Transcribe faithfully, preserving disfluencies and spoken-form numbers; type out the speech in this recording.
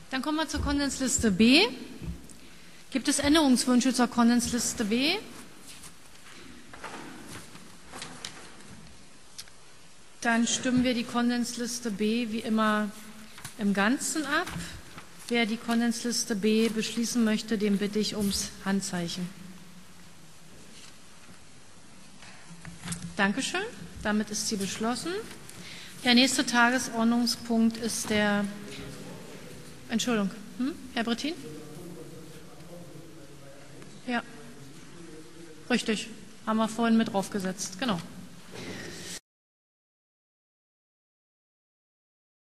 Dann kommen wir zur Konsensliste B. Gibt es Änderungswünsche zur Konsensliste B? Dann stimmen wir die Konsensliste B wie immer im Ganzen ab. Wer die Konsensliste B beschließen möchte, den bitte ich ums Handzeichen. Dankeschön. Damit ist sie beschlossen. Der nächste Tagesordnungspunkt ist der... Entschuldigung, hm? Herr Brettin? Ja, richtig. Haben wir vorhin mit draufgesetzt. Genau.